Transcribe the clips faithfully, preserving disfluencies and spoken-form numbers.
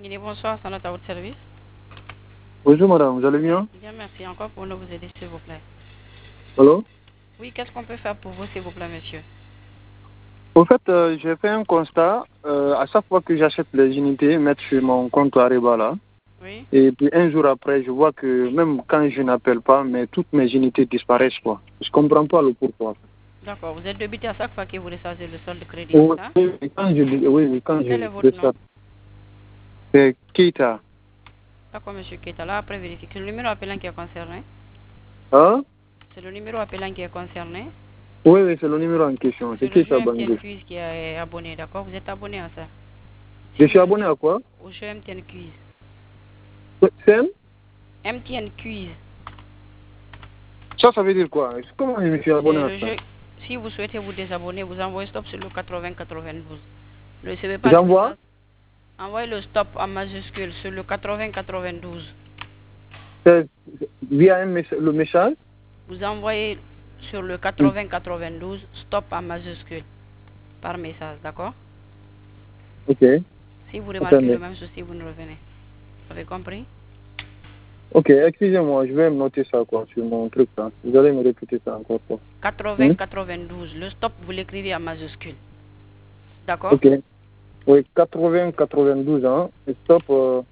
Guinée, bonsoir, c'est notre à votre service. Bonjour madame, vous allez bien? Bien, merci. Encore pour nous vous aider, s'il vous plaît. Allô? Oui, qu'est-ce qu'on peut faire pour vous, s'il vous plaît, monsieur? Au fait, euh, j'ai fait un constat. Euh, à chaque fois que j'achète les unités, mettre sur mon compte Ariba là. Oui. Et puis un jour après, je vois que même quand je n'appelle pas, mais toutes mes unités disparaissent quoi. Je comprends pas le pourquoi. D'accord, vous êtes débité à chaque fois que vous rechargez le solde de crédit, Oui, c'est ça? oui, quand je, oui, oui, quand Quel est je votre fais nom? ça, c'est Keita. D'accord, monsieur Keita. Là, après, vérifiez. C'est le numéro appelant qui est concerné. Hein? C'est le numéro appelant qui est concerné. Oui, oui, c'est le numéro en question. C'est C'est le jeu Keita M T N Bangui. Quiz qui est abonné, d'accord? Vous êtes abonné à ça? Si Je vous suis le abonné dites, à quoi? au jeu M T N Quiz. C'est un? M T N Quiz. Ça, ça veut dire quoi? Comment je me suis abonné C'est à le ça? jeu. Si vous souhaitez vous désabonner, vous envoyez stop sur le quatre-vingts quatre-vingt-douze. Ne recevez pas de J'envoie? message. Envoyez le stop en majuscule sur le quatre-vingts quatre-vingt-douze. C'est via un messa- le message? Vous envoyez sur le Mm. quatre-vingts quatre-vingt-douze stop en majuscule par message, d'accord? Ok. Si vous Enfin, remarquez mais- le même souci, vous nous revenez. Vous avez compris? Ok, excusez-moi, je vais me noter ça quoi, sur mon truc là. Vous allez me répéter ça encore quoi. quatre-vingts quatre-vingt-douze. Le stop, vous l'écrivez en majuscule. D'accord? Ok. Oui, quatre-vingts quatre-vingt-douze, hein. Et stop. euh,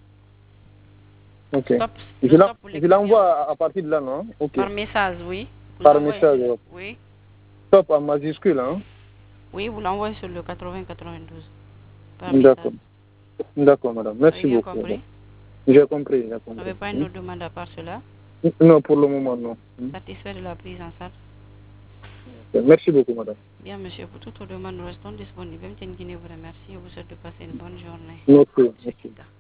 Ok. Stop, Je le l'en- stop, vous je l'écrivez en- l'envoie à, à partir de là, non? Ok. par message, oui. Vous Par l'envoyez. message, ouais. Oui. Stop en majuscule, hein. Oui, vous l'envoyez sur le quatre-vingts quatre-vingt-douze par D'accord. message. D'accord, madame. Vous avez Merci bien beaucoup. compris? J'ai compris, j'ai Vous compris. n'avez pas une autre demande à part cela? Hmm? Non, pour le moment, non. Hmm. Satisfait de la prise en charge? Merci beaucoup, madame. Bien, monsieur, pour toute demande, nous restons disponibles. M T N Guinée vous remercie et vous souhaite de passer une bonne journée. Merci. Monsieur Merci. Kita.